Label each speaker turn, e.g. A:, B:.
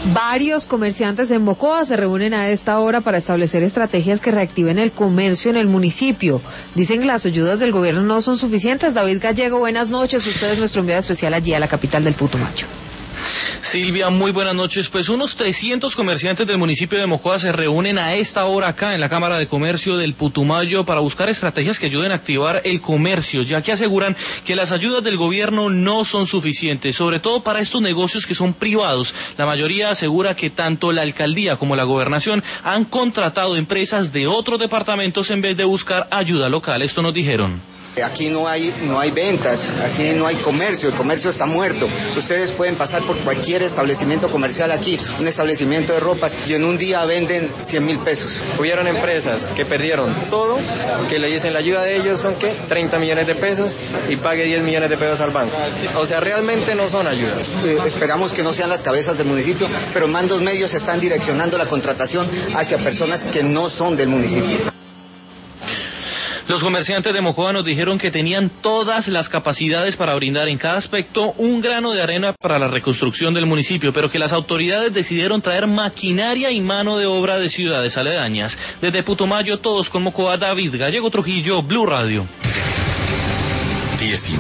A: Varios comerciantes en Mocoa se reúnen a esta hora para establecer estrategias que reactiven el comercio en el municipio. Dicen que las ayudas del gobierno no son suficientes. David Gallego, buenas noches. Usted es nuestro enviado especial allí a la capital del Putumayo.
B: Silvia, muy buenas noches. Pues unos 300 comerciantes del municipio de Mocoa se reúnen a esta hora acá en la Cámara de Comercio del Putumayo para buscar estrategias que ayuden a activar el comercio, ya que aseguran que las ayudas del gobierno no son suficientes, sobre todo para estos negocios que son privados. La mayoría asegura que tanto la alcaldía como la gobernación han contratado empresas de otros departamentos en vez de buscar ayuda local. Esto nos dijeron.
C: Aquí no hay ventas, aquí no hay comercio, el comercio está muerto. Ustedes pueden pasar por cualquier establecimiento comercial aquí, un establecimiento de ropas, y en un día venden 100.000 pesos.
D: Hubieron empresas que perdieron todo, que le dicen la ayuda de ellos son ¿qué? 30 millones de pesos y pague 10 millones de pesos al banco. O sea, realmente no son ayudas.
C: Esperamos que no sean las cabezas del municipio, pero mandos medios están direccionando la contratación hacia personas que no son del municipio.
B: Los comerciantes de Mocoa nos dijeron que tenían todas las capacidades para brindar en cada aspecto un grano de arena para la reconstrucción del municipio, pero que las autoridades decidieron traer maquinaria y mano de obra de ciudades aledañas. Desde Putumayo, todos con Mocoa, David Gallego Trujillo, Blue Radio.